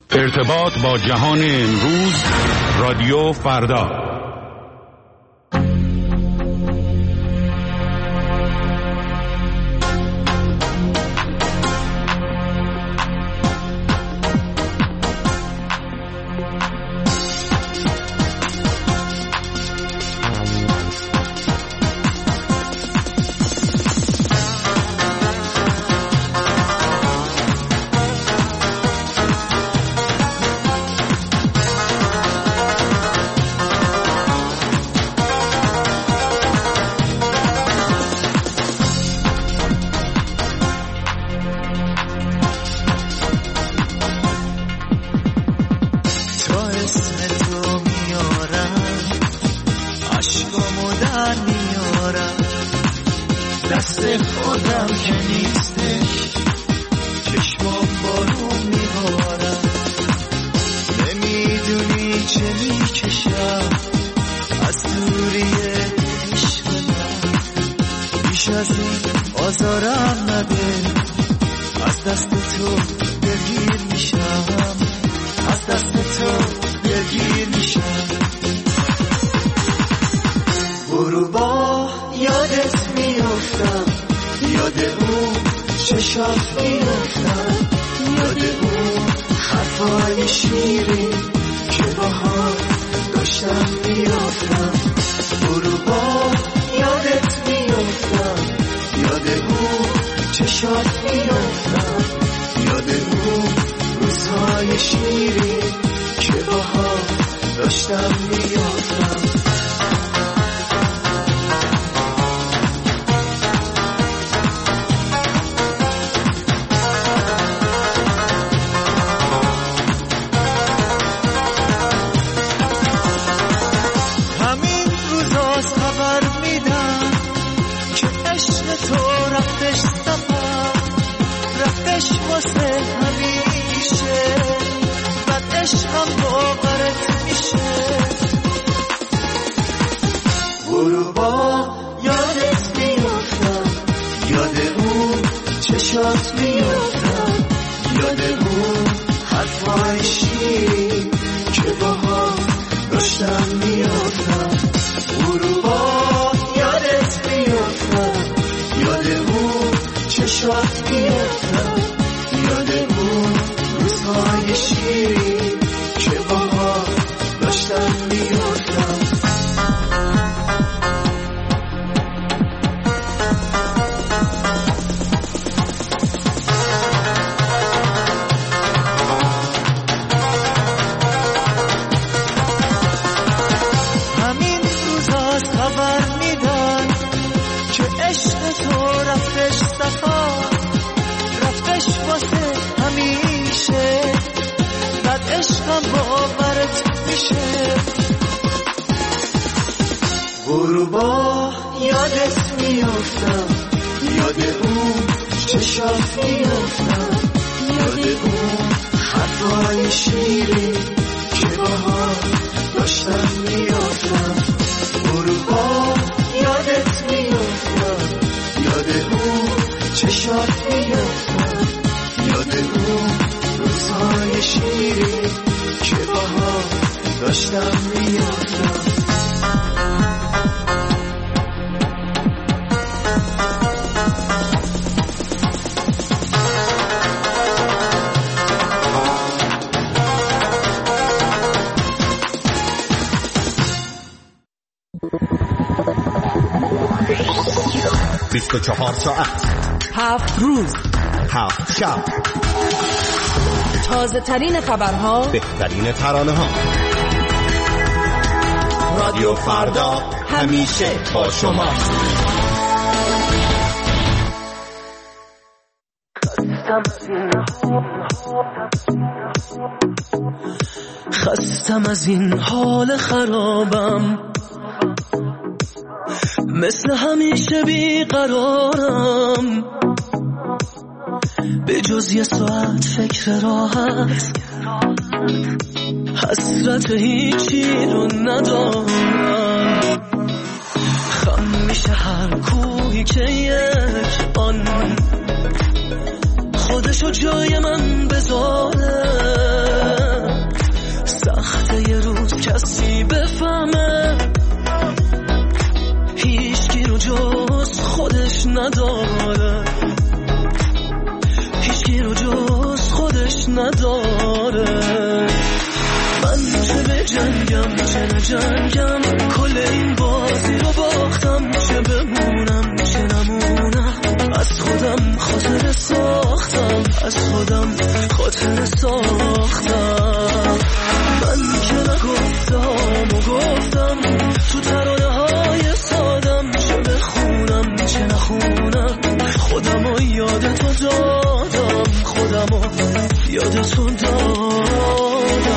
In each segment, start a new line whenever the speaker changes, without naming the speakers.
ارتباط با جهان امروز، رادیو فردا.
ساعت 7 روز 7 شب،
تازه ترین خبرها،
بهترین ترانه ها. رادیو فردا همیشه با شما.
خستم از این حال خرابم، مثل همیشه بیقرارم، به جز یه ساعت فکر راحت، حسرت هیچی رو ندارم. خم میشه هر کوهی که یک آن خودشو جای من بذاره، نداره. من چه به جنگم چه نجنگم، کل این بازی رو باختم. چه بمونم چه نمونم، از خودم خاطر ساختم، از خودم خاطر ساختم. من که نگفتم و گفتم تو ترانه های سادم، چه بخونم چه نخونم، خودم رو یاد تو دادم، خودم رو یاد تو دادم.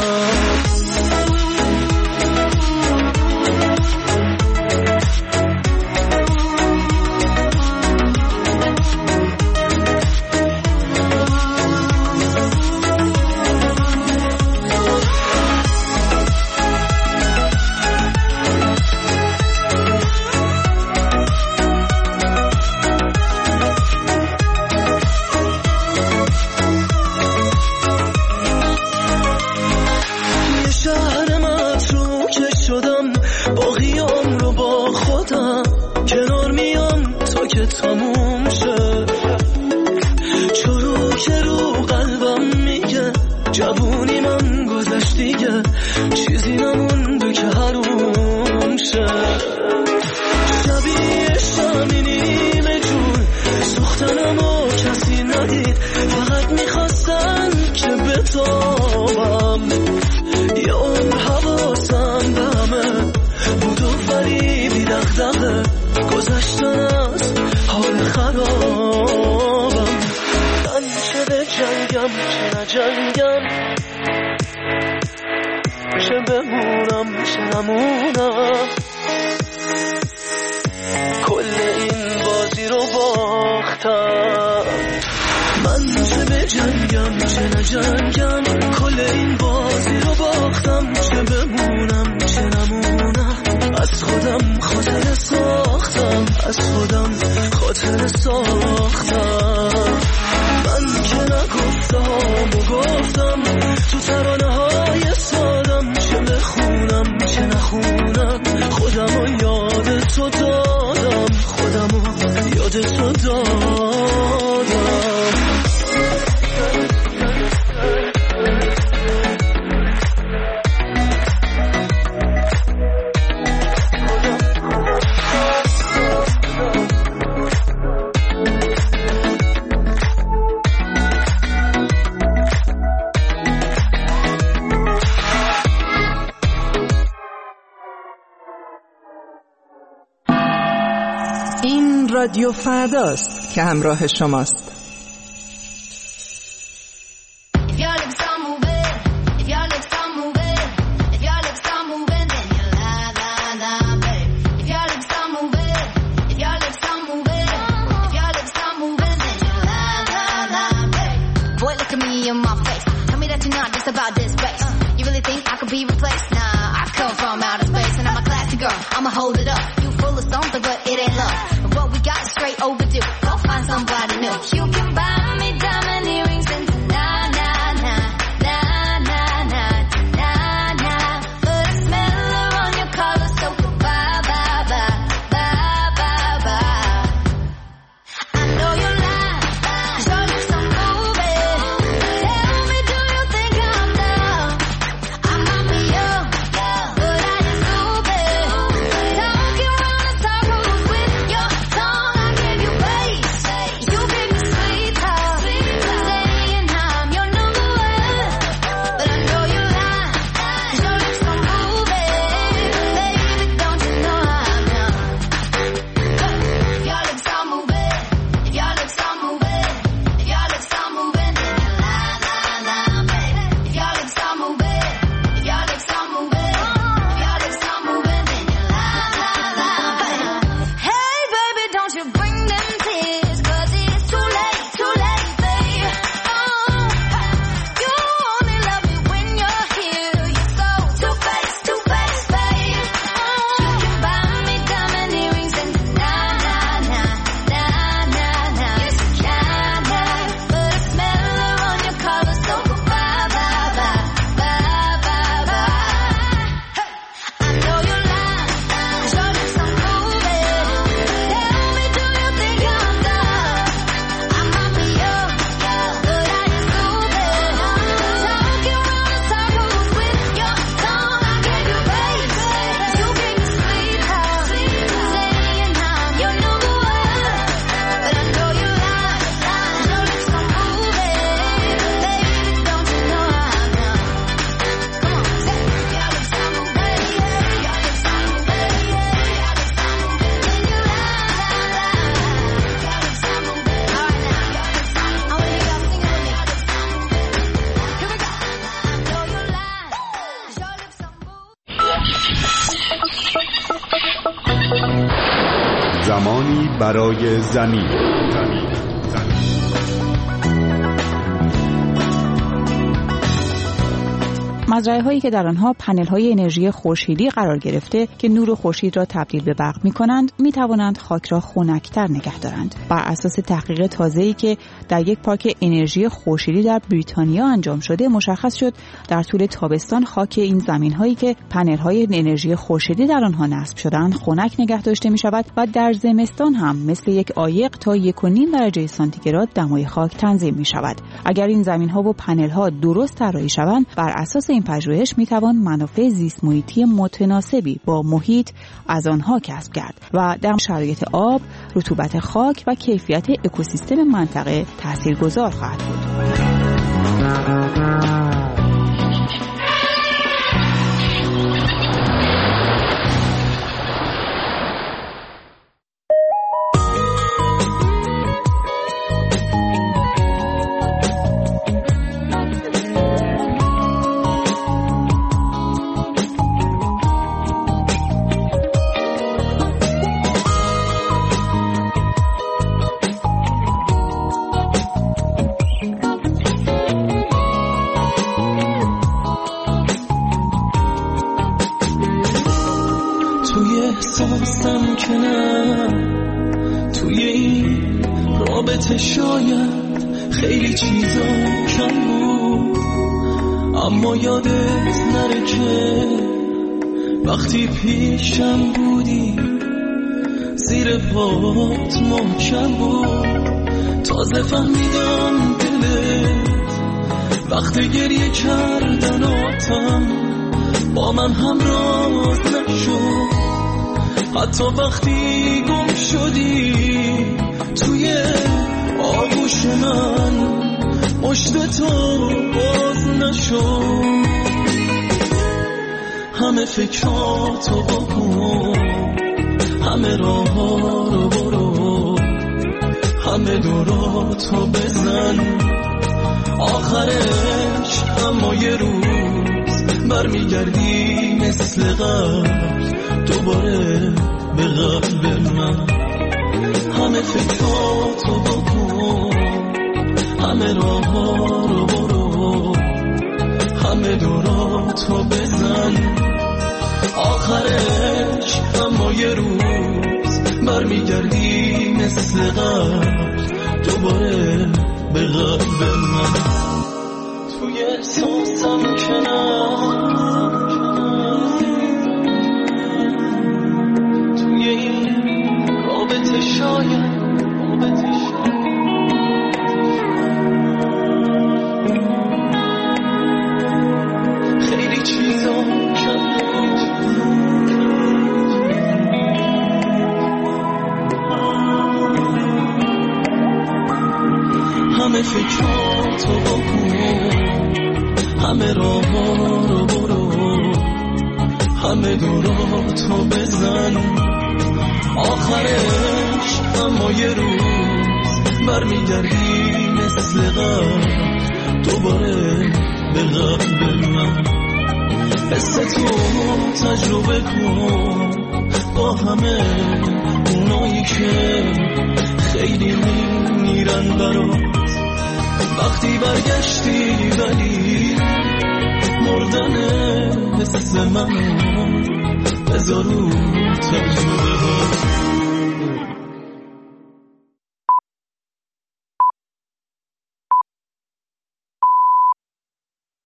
تموم شه چرو که رو قلبم میگه جوونی من گذشت دیگه، چیزی نمونده که حروم شه. شبیه شمی نیمه جون سوختنمو کسی ندید، فقط میخواستن که بتابم. یه عمر حواسم به همه بود و فریبی دغدغه، گذشتن از حال خرابم. من چه به جنگم چه نجنگم، چه بمونم چه نمونم، کل این بازی رو باختم. من چه به جنگم چه نجنگم، کل این بازی رو باختم. چه بمونم چه نمونم، از خودم خاطر ساختم، از خودم خاطر ساختم. من که نگفتم و گفتم تو ترانه های سادم، چه بخونم چه نخونم، خودم رو یاد تو دادم، خودم رو یاد تو دادم.
رادیو فرداست که همراه شماست.
I'ma hold it up. You full of something, but it ain't love. And what we got is straight overdue. Go find somebody new. You can buy me diamond earrings and nah, nah, nah, nah, nah, nah, nah, nah. But I smell her on your collar, so bye, bye, bye, bye, bye, bye. I know you lie, 'cause your lips are moving. Tell me, do you think I'm dumb? I might be young, but I ain't stupid. Talking round the circles with your tongue. I give you bass, you give me sweet talk.
زمانی برای زمین.
مزرعه‌هایی که در آنها پنل‌های انرژی خورشیدی قرار گرفته که نور خورشید را تبدیل به برق می‌کنند، می‌توانند خاک را خنک‌تر نگه دارند. بر اساس تحقیق تازه‌ای که در یک پارک انرژی خورشیدی در بریتانیا انجام شده، مشخص شد در طول تابستان خاک این زمین‌هایی که پنل‌های انرژی خورشیدی در آنها نصب شده‌اند خنک نگه داشته می‌شود و در زمستان هم مثل یک عایق تا 1.5 درجه سانتیگراد دمای خاک تنظیم می‌شود. اگر این زمین‌ها و پنل‌ها درست طراحی شوند، بر اساس این پژوهش میتوان منافع زیست محیطی متناسبی با محیط از آنها کسب کرد و در شرایط آب، رطوبت خاک و کیفیت اکوسیستم منطقه تاثیرگذار خواهد بود.
احساسم که نه توی این رابطه شاید خیلی چیزا کم بود، اما یادت نره که وقتی پیشم بودی زیر پات محکم بود. تازه فهمیدم دلت وقت گریه کردن آتم با من همراز نشد، حتی وقتی گم شدی توی آغوش من پشت تو باز نشد. همه فکراتو بکن، همه راه رو برو، همه دوراتو بزن، آخرش اما یه روز برمیگردی مثل قبل دوباره به قلب من. همه فکراتو بکن، همه راه رو برو، همه دوراتو بزن، آخرش اما یه روز برمیگردی مثل قبل دوباره به قلب من. توی احساسم که توی این رابطه شاید خیلی چیزا همه فکراتو بکن، همه راه رو برو، همه دوراتو بزن، آخرش اما یه روز برمیگردی مثل قبل دوباره به قلب من. حس تو تجربه کن با همه اونایی که خیلی میرن برات، وقتی برگشتی ولی مردن حس منو بذار رو تجربه ها.